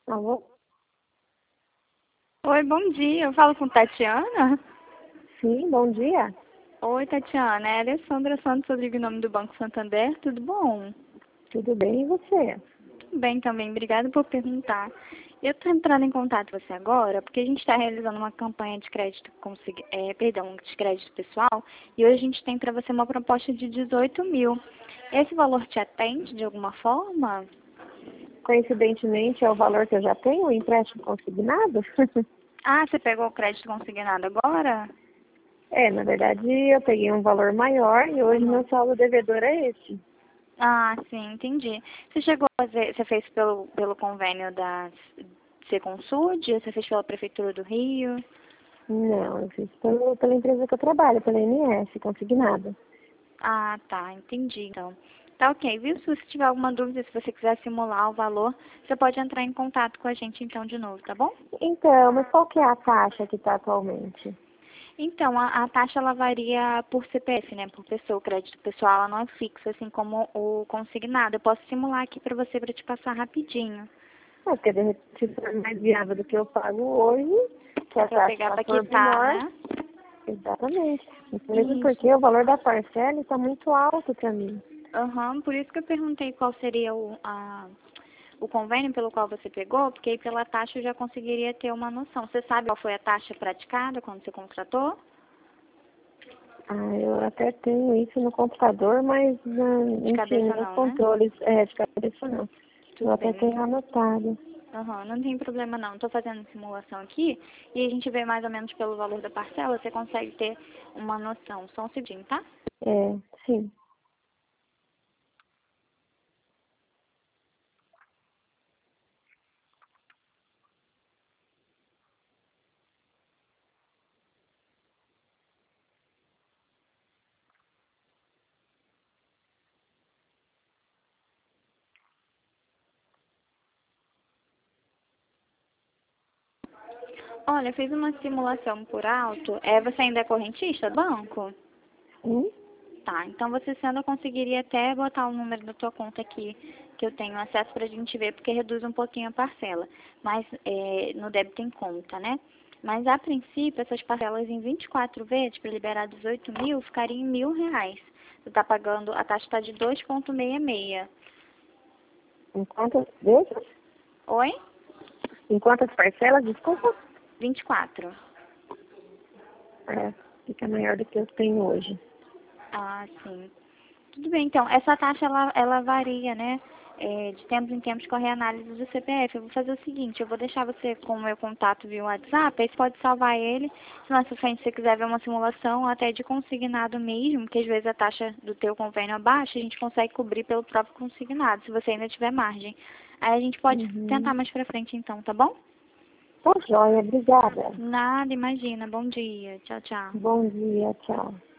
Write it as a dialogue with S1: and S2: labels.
S1: Alô?
S2: Oi, bom dia. Eu falo com Tatiana?
S1: Sim, bom dia.
S2: Oi, Tatiana. É a Alessandra Santos, eu ligo em nome do Banco Santander. Tudo bom?
S1: Tudo bem e você?
S2: Tudo bem também. Obrigada por perguntar. Eu estou entrando em contato com você agora porque a gente está realizando uma campanha de crédito, de crédito pessoal e hoje a gente tem para você uma proposta de 18 mil. Esse valor te atende de alguma forma?
S1: Coincidentemente é o valor que eu já tenho, o empréstimo consignado?
S2: Ah, você pegou o crédito consignado agora?
S1: Na verdade eu peguei um valor maior e hoje
S2: Uhum.
S1: meu saldo devedor é esse.
S2: Ah, sim, entendi. Você chegou a fazer, você fez pelo convênio da Seconsul, você fez pela Prefeitura do Rio?
S1: Não, eu fiz pela empresa que eu trabalho, pela MS, consignado.
S2: Ah, tá, entendi. Então, tá ok, viu? Se você tiver alguma dúvida, se você quiser simular o valor, você pode entrar em contato com a gente então de novo, tá bom?
S1: Então, mas qual que é a taxa que está atualmente?
S2: Então, a taxa ela varia por CPF, né? Por pessoa, o crédito pessoal ela não é fixa, assim como o consignado. Eu posso simular aqui para você para te passar rapidinho.
S1: Porque de repente se for mais viável do que eu pago hoje, que a
S2: Para pegar
S1: taxa
S2: para
S1: for
S2: quitar,
S1: menor,
S2: né?
S1: exatamente. Mesmo
S2: Isso.
S1: porque o valor da parcela está muito alto para mim.
S2: Aham, por isso que eu perguntei qual seria o convênio pelo qual você pegou, porque aí pela taxa eu já conseguiria ter uma noção. Você sabe qual foi a taxa praticada quando você contratou?
S1: Ah, eu até tenho isso no computador, mas,
S2: De
S1: enfim,
S2: cabeça
S1: nos
S2: não, né?
S1: controles, de cabeça não. Eu
S2: Tudo
S1: até
S2: bem.
S1: tenho anotado.
S2: Aham, não tem problema não. Estou fazendo simulação aqui e a gente vê mais ou menos pelo valor da parcela, você consegue ter uma noção. Só um segundinho, tá?
S1: É, sim.
S2: Olha, eu fiz uma simulação por alto. Você ainda é correntista do banco?
S1: Sim?
S2: Tá, então você sendo, eu conseguiria até botar o número da tua conta aqui, que eu tenho acesso pra gente ver, porque reduz um pouquinho a parcela. Mas no débito em conta, né? Mas a princípio, essas parcelas em 24 vezes, para liberar 18 mil, ficariam em R$ 1.000. Você tá pagando, a taxa está de 2,66.
S1: Em quantas vezes?
S2: Oi?
S1: Em quantas parcelas? Desculpa.
S2: 24.
S1: É, fica maior do que eu tenho hoje.
S2: Ah, sim. Tudo bem, então, essa taxa ela varia, né? De tempos em tempos corre a análise do CPF. Eu vou fazer o seguinte, eu vou deixar você com o meu contato via WhatsApp, aí você pode salvar ele. Se mais pra frente você quiser ver uma simulação até de consignado mesmo, que às vezes a taxa do teu convênio abaixa, a gente consegue cobrir pelo próprio consignado, se você ainda tiver margem. Aí a gente pode tentar
S1: Uhum.
S2: mais pra frente então, tá bom?
S1: Tá joia, obrigada.
S2: Nada, imagina. Bom dia. Tchau, tchau.
S1: Bom dia, tchau.